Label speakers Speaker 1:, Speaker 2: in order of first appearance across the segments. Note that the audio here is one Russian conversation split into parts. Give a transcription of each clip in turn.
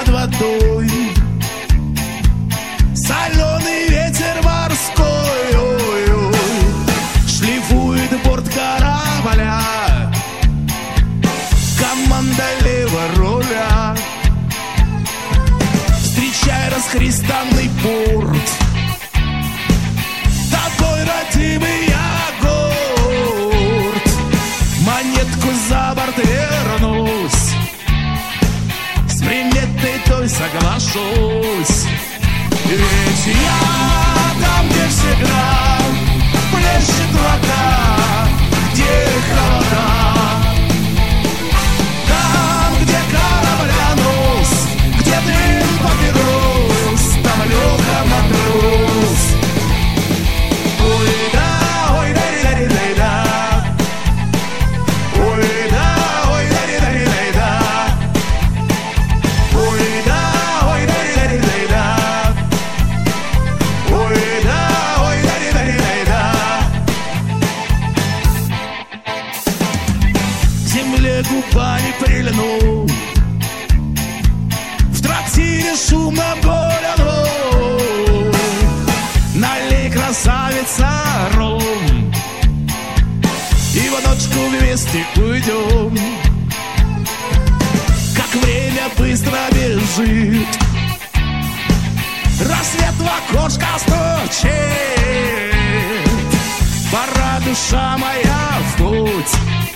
Speaker 1: над водой. Соленый ветер морской, ой-ой, шлифует борт корабля. Команда леворуля, встречай расхристанный порт. Тобой, родимый, я горд. Монетку за борт вернусь, с приметой той соглашусь. Ведь я там, где всегда плещет вода, где холода. Там, где корабля нос, где дым папирос, там Леха матрос. Ой, да, ой, да-ри-да-ри-да-ри-да. Ой, да, ой, да-ри-да-ри-да-ри-да. Ой, да, ой, да-ри-да-ри-да-ри-да. Ой, да, ой, да-ри-да-ри-да-ри-да. К земле губами прильнул, в трактире шумно гуляну. Налей, красавица, ром, и в ночку вместе уйдем. Как время быстро бежит, рассвет в окошко стучит. Пора, душа моя, в путь.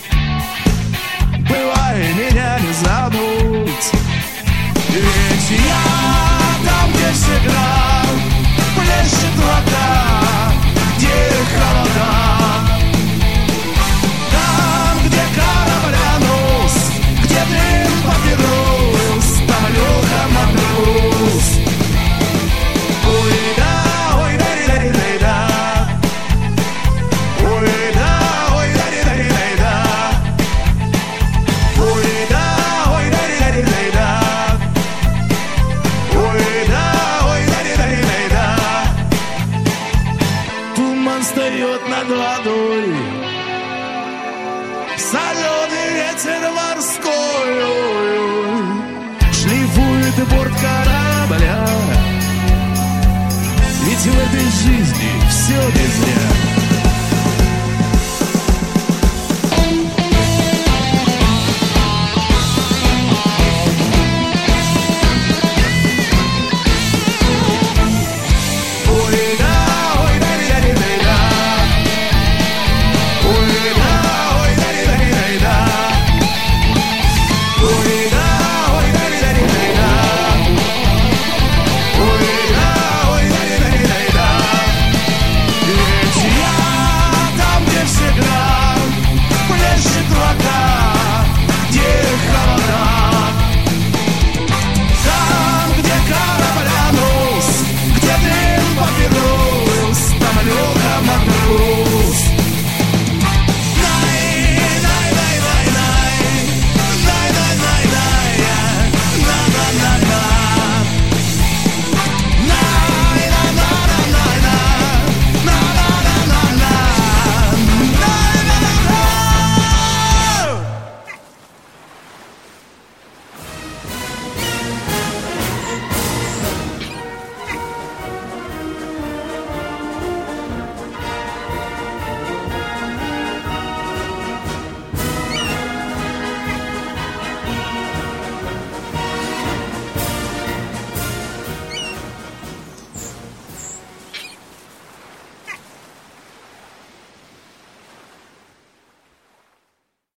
Speaker 1: Бывай, меня не забудь. Ведь я там, где всегда плещет вода, где холода. Там, где корабля нос, где дым папирос, там Леха матрос. Ой, да, ой, да-ри-да-ри-да-ри-да. Ой, да, ой, да-ри-да-ри-да-ри-да. Ой, да, ой, да-ри-да-ри-да-ри-да. Ой, да, ой, да-ри-да-ри-да-ри-да. Туман встает над водой, соленый ветер морской, ой-ой, шлифует борт корабля. Ведь в этой жизни все не зря.